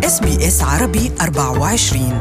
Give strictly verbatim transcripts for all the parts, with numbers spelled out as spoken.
إس بي إس عربي أربعة وعشرين.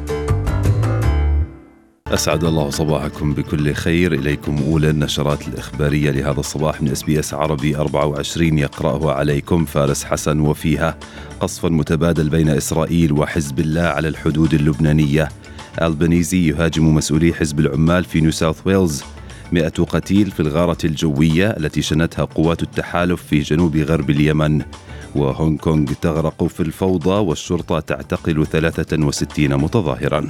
أسعد الله صباحكم بكل خير. إليكم أولى النشرات الإخبارية لهذا الصباح من إس بي إس عربي أربعة وعشرين، يقرأه عليكم فارس حسن. وفيها: قصف متبادل بين إسرائيل وحزب الله على الحدود اللبنانية. ألبانيزي يهاجم مسؤولي حزب العمال في نيو ساوث ويلز. مئة قتيل في الغارة الجوية التي شنتها قوات التحالف في جنوب غرب اليمن. وهونغ كونغ تغرق في الفوضى والشرطة تعتقل ثلاثة وستين متظاهراً.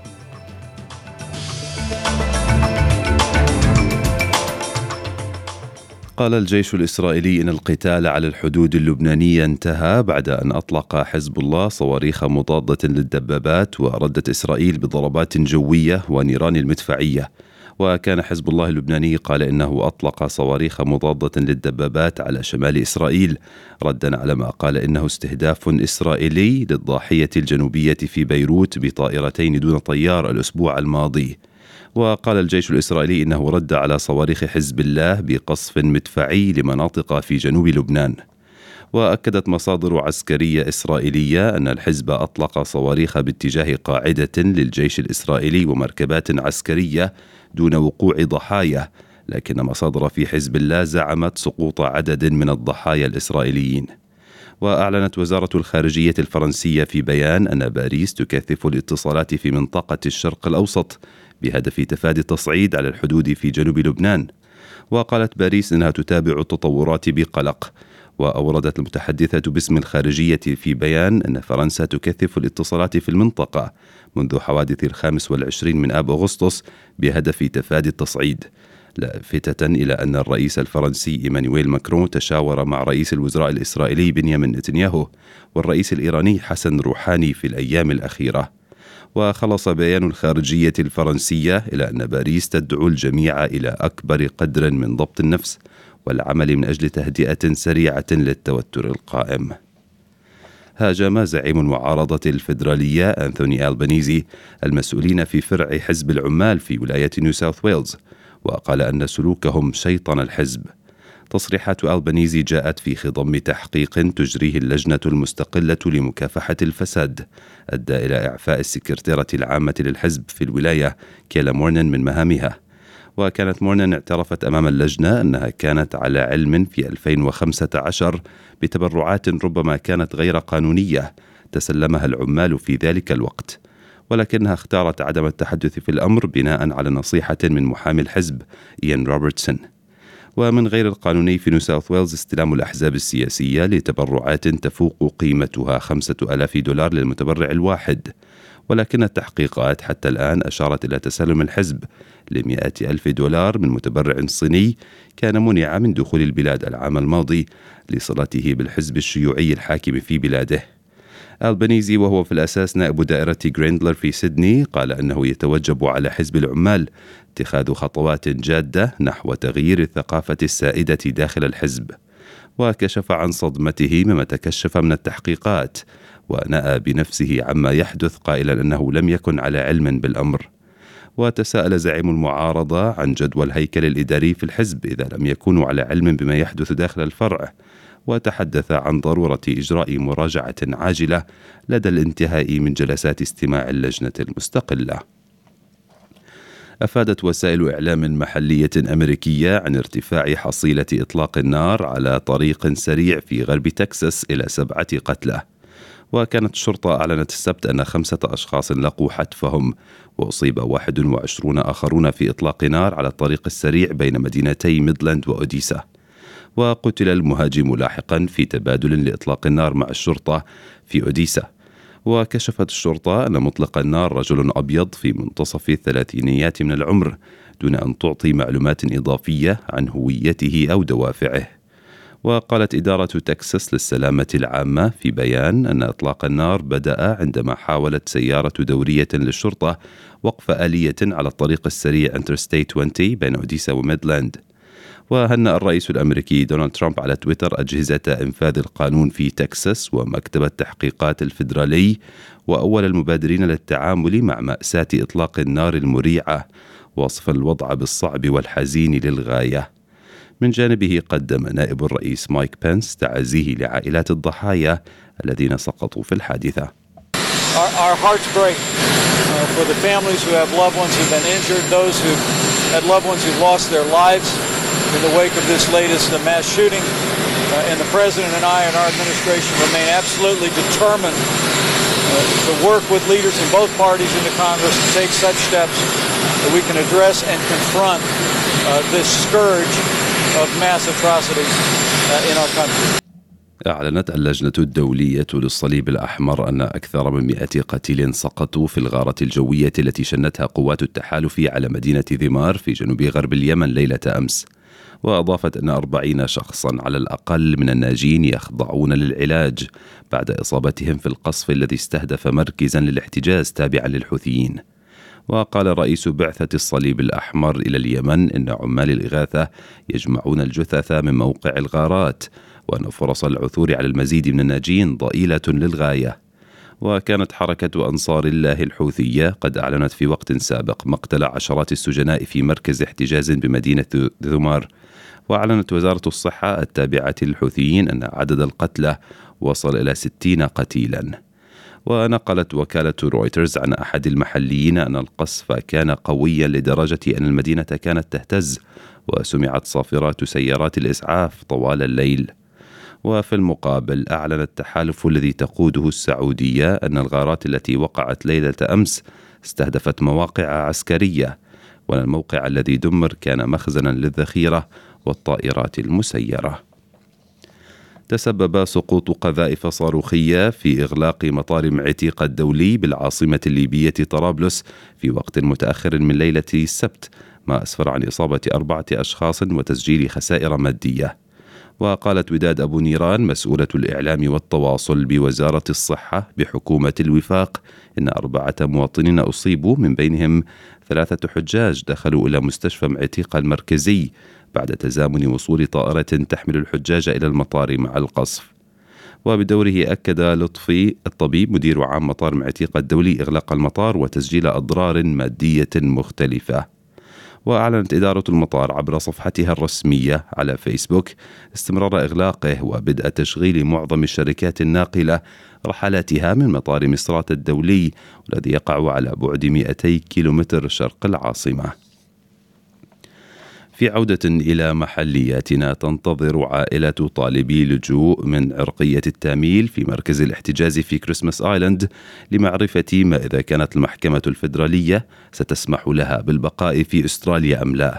قال الجيش الإسرائيلي إن القتال على الحدود اللبنانية انتهى بعد أن أطلق حزب الله صواريخ مضادة للدبابات، وردت إسرائيل بضربات جوية ونيران المدفعية. وكان حزب الله اللبناني قال إنه أطلق صواريخ مضادة للدبابات على شمال إسرائيل، ردا على ما قال إنه استهداف إسرائيلي للضاحية الجنوبية في بيروت بطائرتين دون طيار الأسبوع الماضي. وقال الجيش الإسرائيلي إنه رد على صواريخ حزب الله بقصف مدفعي لمناطق في جنوب لبنان. وأكدت مصادر عسكرية إسرائيلية أن الحزب أطلق صواريخ باتجاه قاعدة للجيش الإسرائيلي ومركبات عسكرية دون وقوع ضحايا، لكن مصادر في حزب الله زعمت سقوط عدد من الضحايا الإسرائيليين. وأعلنت وزارة الخارجية الفرنسية في بيان أن باريس تكثف الاتصالات في منطقة الشرق الأوسط بهدف تفادي التصعيد على الحدود في جنوب لبنان. وقالت باريس إنها تتابع التطورات بقلق. وأوردت المتحدثة باسم الخارجية في بيان أن فرنسا تكثف الاتصالات في المنطقة منذ حوادث الخامس والعشرين من آب أغسطس بهدف تفادي التصعيد، لافتة إلى أن الرئيس الفرنسي إيمانويل ماكرون تشاور مع رئيس الوزراء الإسرائيلي بنيامين نتنياهو والرئيس الإيراني حسن روحاني في الأيام الأخيرة. وخلص بيان الخارجية الفرنسية إلى أن باريس تدعو الجميع إلى أكبر قدر من ضبط النفس والعمل من أجل تهدئة سريعة للتوتر القائم. هاجم زعيم المعارضة الفيدرالية أنثوني ألبانيزي المسؤولين في فرع حزب العمال في ولاية نيو ساوث ويلز، وقال أن سلوكهم شيطن الحزب. تصريحات ألبانيزي جاءت في خضم تحقيق تجريه اللجنة المستقلة لمكافحة الفساد أدى إلى إعفاء السكرتيرة العامة للحزب في الولاية كيلا مورنن من مهامها. وكانت مورنن اعترفت أمام اللجنة أنها كانت على علم في ألفين وخمسة عشر بتبرعات ربما كانت غير قانونية تسلمها العمال في ذلك الوقت، ولكنها اختارت عدم التحدث في الأمر بناء على نصيحة من محامي الحزب إيان روبرتسون. ومن غير القانوني في نيو ساوث ويلز استلام الأحزاب السياسية لتبرعات تفوق قيمتها خمسة آلاف دولار للمتبرع الواحد، ولكن التحقيقات حتى الآن أشارت إلى تسلم الحزب لمئة ألف دولار من متبرع صيني كان منع من دخول البلاد العام الماضي لصلته بالحزب الشيوعي الحاكم في بلاده. ألبانيزي وهو في الأساس نائب دائرة غريندلر في سيدني قال أنه يتوجب على حزب العمال اتخاذ خطوات جادة نحو تغيير الثقافة السائدة داخل الحزب. وكشف عن صدمته مما تكشف من التحقيقات، ونأى بنفسه عما يحدث قائلا أنه لم يكن على علم بالأمر. وتساءل زعيم المعارضة عن جدوى الهيكل الإداري في الحزب إذا لم يكونوا على علم بما يحدث داخل الفرع، وتحدث عن ضرورة إجراء مراجعة عاجلة لدى الانتهاء من جلسات استماع اللجنة المستقلة. أفادت وسائل إعلام محلية أمريكية عن ارتفاع حصيلة إطلاق النار على طريق سريع في غرب تكساس إلى سبعة قتلى. وكانت الشرطة أعلنت السبت أن خمسة أشخاص لقوا حتفهم، وأصيب واحد وعشرون آخرون في إطلاق نار على الطريق السريع بين مدينتي ميدلاند وأوديسا. وقتل المهاجم لاحقا في تبادل لإطلاق النار مع الشرطة في أوديسا. وكشفت الشرطة أن مطلق النار رجل أبيض في منتصف الثلاثينيات من العمر دون أن تعطي معلومات إضافية عن هويته أو دوافعه. وقالت إدارة تكساس للسلامة العامة في بيان أن إطلاق النار بدأ عندما حاولت سيارة دورية للشرطة وقف آلية على الطريق السريع انترستيت عشرين بين أوديسا وميدلاند. وهنأ الرئيس الأمريكي دونالد ترامب على تويتر أجهزة إنفاذ القانون في تكساس ومكتب التحقيقات الفيدرالي وأول المبادرين للتعامل مع مأساة إطلاق النار المريعة، وصف الوضع بالصعب والحزين للغاية. من جانبه قدم نائب الرئيس مايك بنس تعازيه لعائلات الضحايا الذين سقطوا في الحادثة. Our, our hearts break uh, for the families who have loved ones who've been injured, those who had loved ones who've lost their lives in the wake of this latest uh, mass shooting. Uh, and the President and I and our administration remain absolutely determined uh, to work with leaders in both parties in the Congress to take such steps that we can address and confront uh, this scourge of mass atrocities uh, in our country. أعلنت اللجنة الدولية للصليب الأحمر أن أكثر من مئة قتيل سقطوا في الغارة الجوية التي شنتها قوات التحالف على مدينة ذمار في جنوب غرب اليمن ليلة أمس. وأضافت أن أربعين شخصا على الأقل من الناجين يخضعون للعلاج بعد إصابتهم في القصف الذي استهدف مركزا للاحتجاز تابعا للحوثيين. وقال رئيس بعثة الصليب الأحمر إلى اليمن إن عمال الإغاثة يجمعون الجثث من موقع الغارات، وأن فرص العثور على المزيد من الناجين ضئيلة للغاية. وكانت حركة أنصار الله الحوثية قد أعلنت في وقت سابق مقتل عشرات السجناء في مركز احتجاز بمدينة ذمار. وأعلنت وزارة الصحة التابعة للحوثيين أن عدد القتلى وصل إلى ستين قتيلا. ونقلت وكالة رويترز عن أحد المحليين أن القصف كان قويا لدرجة أن المدينة كانت تهتز، وسمعت صافرات سيارات الإسعاف طوال الليل. وفي المقابل أعلن التحالف الذي تقوده السعودية أن الغارات التي وقعت ليلة أمس استهدفت مواقع عسكرية، وأن الموقع الذي دمر كان مخزنا للذخيرة والطائرات المسيرة. تسبب سقوط قذائف صاروخية في إغلاق مطار معتيقة الدولي بالعاصمة الليبية طرابلس في وقت متأخر من ليلة السبت، ما أسفر عن إصابة أربعة أشخاص وتسجيل خسائر مادية. وقالت وداد أبو نيران مسؤولة الإعلام والتواصل بوزارة الصحة بحكومة الوفاق إن أربعة مواطنين أصيبوا، من بينهم ثلاثة حجاج دخلوا إلى مستشفى معتيقة المركزي بعد تزامن وصول طائرة تحمل الحجاج إلى المطار مع القصف. وبدوره أكد لطفي الطبيب مدير عام مطار معتيقة الدولي إغلاق المطار وتسجيل أضرار مادية مختلفة. وأعلنت إدارة المطار عبر صفحتها الرسمية على فيسبوك استمرار إغلاقه وبدء تشغيل معظم الشركات الناقلة رحلاتها من مطار مصرات الدولي والذي يقع على بعد مئتي كيلومتر شرق العاصمة. في عودة إلى محلياتنا، تنتظر عائلة طالبي لجوء من عرقية التاميل في مركز الاحتجاز في كريسماس آيلاند لمعرفة ما إذا كانت المحكمة الفيدرالية ستسمح لها بالبقاء في أستراليا أم لا.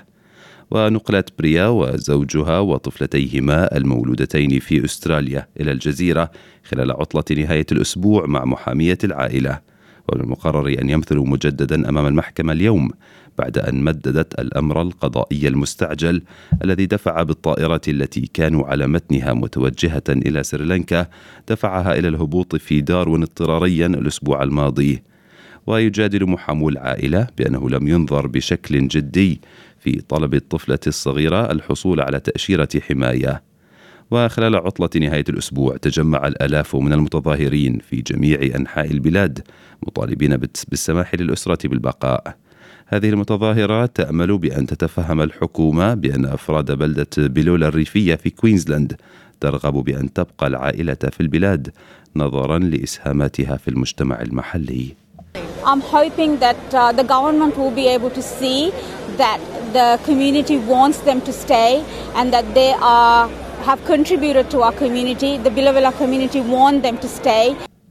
ونقلت بريا وزوجها وطفلتيهما المولودتين في أستراليا إلى الجزيرة خلال عطلة نهاية الأسبوع مع محامية العائلة. ومن المقرر أن يمثلوا مجددا أمام المحكمة اليوم بعد أن مددت الأمر القضائي المستعجل الذي دفع بالطائرة التي كانوا على متنها متوجهة إلى سريلانكا دفعها إلى الهبوط في داروين اضطراريا الأسبوع الماضي. ويجادل محامو العائلة بأنه لم ينظر بشكل جدي في طلب الطفلة الصغيرة الحصول على تأشيرة حماية. وخلال عطلة نهاية الأسبوع تجمع الآلاف من المتظاهرين في جميع أنحاء البلاد مطالبين بالسماح للأسرة بالبقاء. هذه المتظاهرات تأمل بأن تتفهم الحكومة بأن أفراد بلدة بيلولا الريفية في كوينزلاند ترغب بأن تبقى العائلة في البلاد نظرا لإسهاماتها في المجتمع المحلي. I'm hoping that uh, the government will be able to see that the community wants them to stay and that they are have contributed to our community. The Billawila community want them to stay.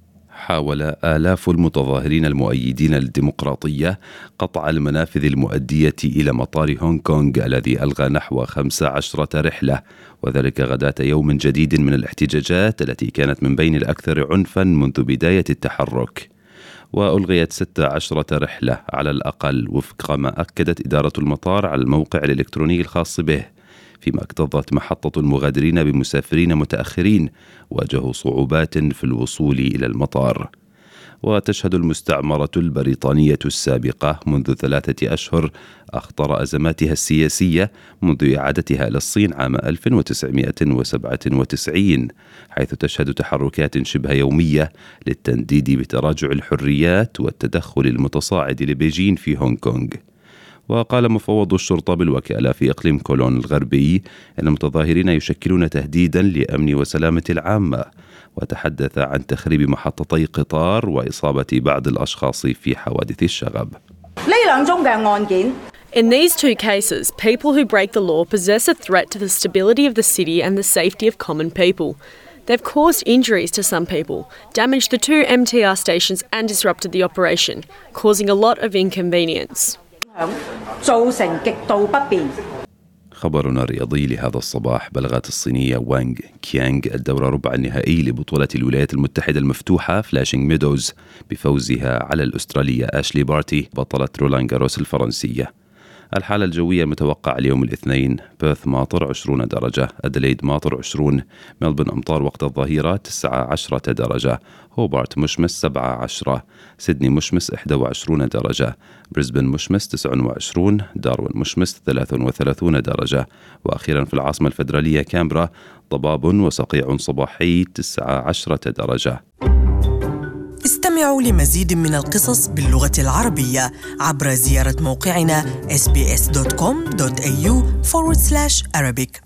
حاول آلاف المتظاهرين المؤيدين للديمقراطية قطع المنافذ المؤدية إلى مطار هونغ كونغ الذي ألغى نحو خمس عشرة رحلة، وذلك غداة يوم جديد من الاحتجاجات التي كانت من بين الأكثر عنفا منذ بداية التحرك. وألغيت ست عشرة رحلة على الأقل وفق ما أكدت إدارة المطار على الموقع الإلكتروني الخاص به، فيما اكتظت محطة المغادرين بمسافرين متأخرين واجهوا صعوبات في الوصول إلى المطار. وتشهد المستعمرة البريطانية السابقة منذ ثلاثة أشهر أخطر أزماتها السياسية منذ إعادتها للصين عام ألف وتسعمائة وسبعة وتسعين، حيث تشهد تحركات شبه يومية للتنديد بتراجع الحريات والتدخل المتصاعد لبيجين في هونغ كونغ. وقال مفوض الشرطة بالوكالة في إقليم كولون الغربي أن المتظاهرين يشكلون تهديدا لأمن وسلامة العامة، وتحدث عن تخريب محطتي قطار وإصابة بعض الأشخاص في حوادث الشغب. In these two cases, people who break the law possess a threat to the stability of the city and the safety of common people. They've caused injuries to some people, damaged the two M T R stations and disrupted the operation, causing a lot of inconvenience. خبرنا الرياضي لهذا الصباح: بلغت الصينية وانغ كيانغ الدور ربع النهائي لبطولة الولايات المتحدة المفتوحة فلاشينغ ميدوز بفوزها على الأسترالية أشلي بارتي بطلة رولان جاروس الفرنسية. الحالة الجوية المتوقعة اليوم الاثنين: بيرث ماطر عشرين درجة، أدليد ماطر عشرين، ملبن أمطار وقت الظهيرة تسعة عشرة درجة، هوبارت مشمس سبعة عشرة، سيدني مشمس إحدى وعشرين درجة، بريسبن مشمس تسعة وعشرين، داروين مشمس ثلاثة وثلاثين درجة، وأخيرا في العاصمة الفدرالية كامبرا ضباب وصقيع صباحي تسعة عشرة درجة. استمعوا لمزيد من القصص باللغة العربية عبر زيارة موقعنا إس بي إس دوت كوم دوت إيه يو فورورد سلاش أرابيك.